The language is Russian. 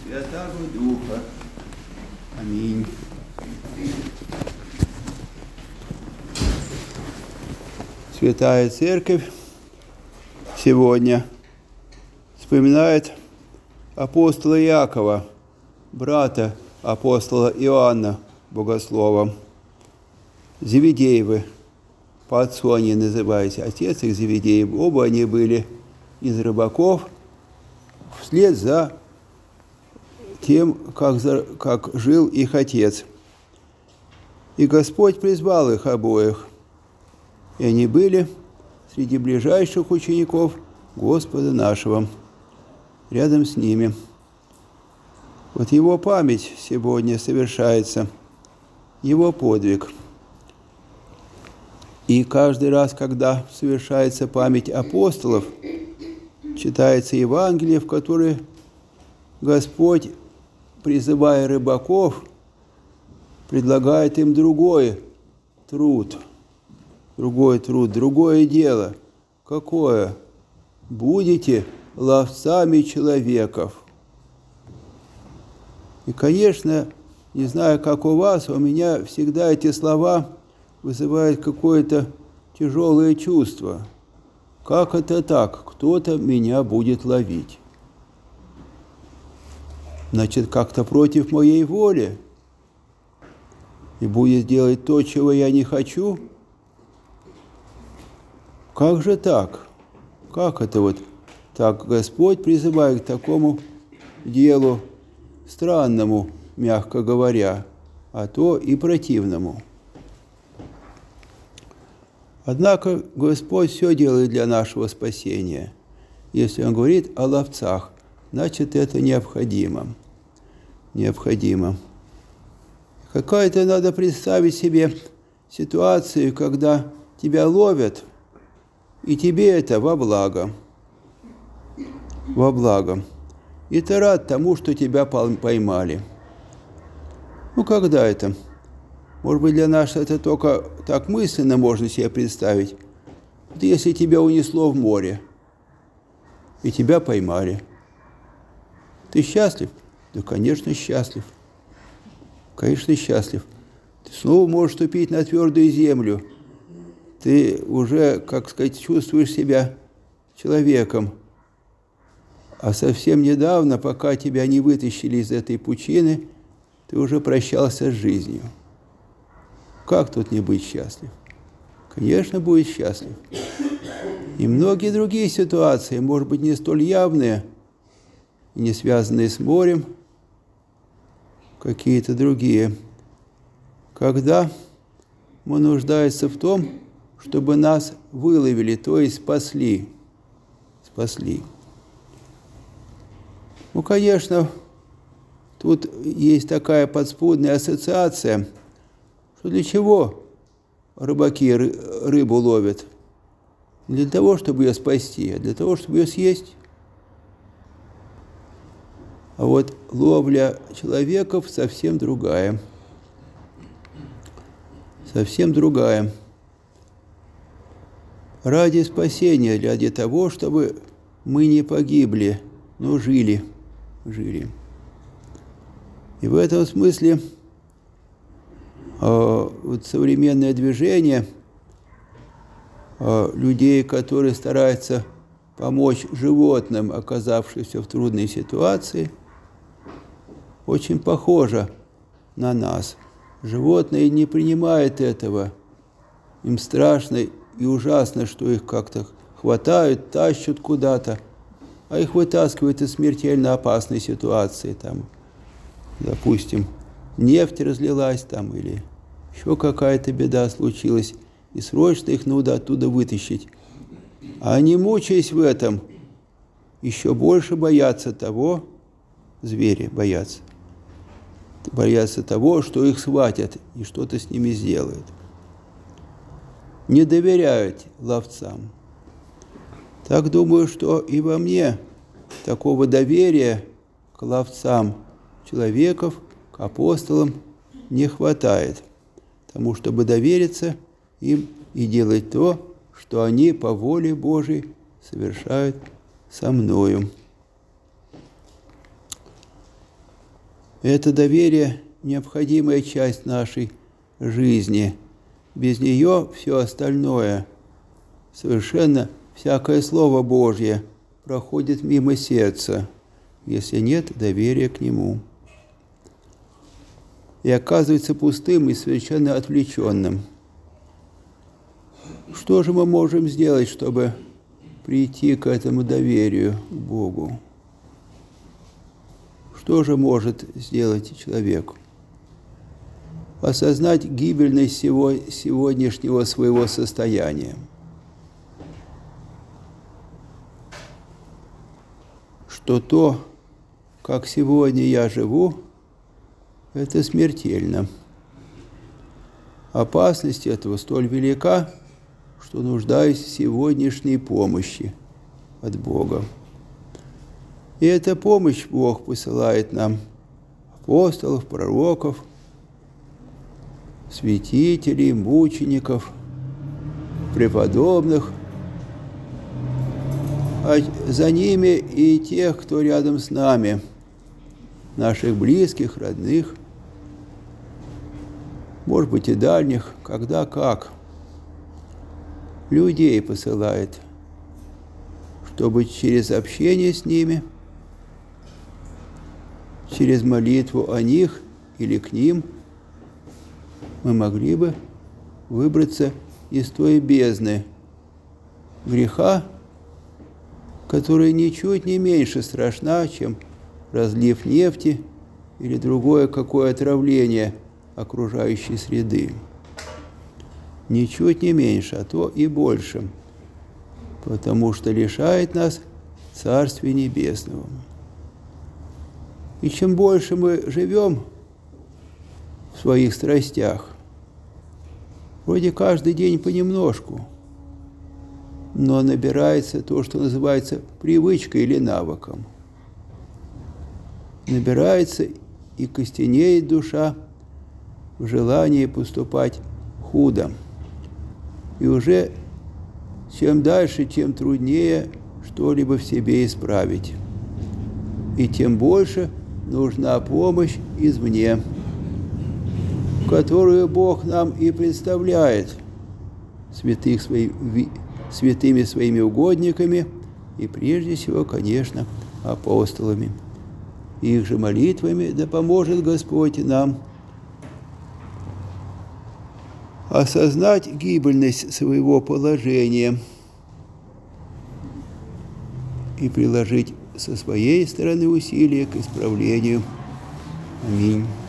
Святаго Духа. Аминь. Святая Церковь сегодня вспоминает апостола Иакова, брата апостола Иоанна Богослова. Зеведеевы, по отцу они называются, отец их Зеведеев. Оба они были из рыбаков, вслед за тем, как жил их отец. И Господь призвал их обоих, и они были среди ближайших учеников Господа нашего, рядом с ними. Вот его память сегодня совершается, его подвиг. И каждый раз, когда совершается память апостолов, читается Евангелие, в которое Господь, призывая рыбаков, предлагает им другой труд, другое дело. Какое? Будете ловцами человеков. И, конечно, не знаю, как у вас, у меня всегда эти слова вызывают какое-то тяжелое чувство. Как это так? Кто-то меня будет ловить. Значит, как-то против моей воли. И будет делать то, чего я не хочу. Как же так? Как это вот так Господь призывает к такому делу странному, мягко говоря, а то и противному? Однако Господь все делает для нашего спасения. Если Он говорит о ловцах, значит, это необходимо. Необходимо. Какая-то надо представить себе ситуацию, когда тебя ловят, и тебе это во благо. Во благо. И ты рад тому, что тебя поймали. Ну, когда это? Может быть, для нас это только так мысленно можно себе представить. Вот если тебя унесло в море, и тебя поймали. Ты счастлив? Да, конечно, счастлив. Конечно, счастлив. Ты снова можешь ступить на твердую землю. Ты уже, как сказать, чувствуешь себя человеком. А совсем недавно, пока тебя не вытащили из этой пучины, ты уже прощался с жизнью. Как тут не быть счастлив? Конечно, будет счастлив. И многие другие ситуации, может быть, не столь явные, и не связанные с морем, какие-то другие, когда мы нуждаемся в том, чтобы нас выловили, то есть спасли. Спасли. Ну, конечно, тут есть такая подспудная ассоциация, что для чего рыбаки рыбу ловят? Не для того, чтобы ее спасти, а для того, чтобы ее съесть. А вот ловля человеков совсем другая. Совсем другая. Ради спасения, ради того, чтобы мы не погибли, но жили. И в этом смысле вот современное движение людей, которые стараются помочь животным, оказавшимся в трудной ситуации, очень похоже на нас. Животные не принимают этого. Им страшно и ужасно, что их как-то хватают, тащат куда-то, а их вытаскивают из смертельно опасной ситуации. Там, допустим, нефть разлилась там, или еще какая-то беда случилась, и срочно их надо оттуда вытащить. А они, мучаясь в этом, еще больше боятся того, звери боятся того, что их схватят и что-то с ними сделают. Не доверяют ловцам. Так думаю, что и во мне такого доверия к ловцам человеков, к апостолам не хватает, тому, чтобы довериться им и делать то, что они по воле Божией совершают со мною. Это доверие – необходимая часть нашей жизни. Без нее все остальное, совершенно всякое Слово Божье, проходит мимо сердца, если нет доверия к Нему. И оказывается пустым и совершенно отвлеченным. Что же мы можем сделать, чтобы прийти к этому доверию к Богу? Что же может сделать человек? Осознать гибельность сегодняшнего своего состояния. Что то, как сегодня я живу, это смертельно. Опасность этого столь велика, что нуждаюсь в сегодняшней помощи от Бога. И эта помощь Бог посылает нам апостолов, пророков, святителей, мучеников, преподобных, а за ними и тех, кто рядом с нами, наших близких, родных, может быть, и дальних, когда как. Людей посылает, чтобы через общение с ними, через молитву о них или к ним мы могли бы выбраться из той бездны греха, которая ничуть не меньше страшна, чем разлив нефти или другое какое отравление окружающей среды. Ничуть не меньше, а то и больше, потому что лишает нас Царствия Небесного. И чем больше мы живем в своих страстях, вроде каждый день понемножку, но набирается то, что называется привычкой или навыком. Набирается и костенеет душа в желании поступать худо. И уже чем дальше, тем труднее что-либо в себе исправить. И тем больше нужна помощь извне, которую Бог нам и представляет святыми своими угодниками и прежде всего, конечно, апостолами. Их же молитвами да поможет Господь нам осознать гибельность своего положения и приложить со своей стороны усилия к исправлению. Аминь.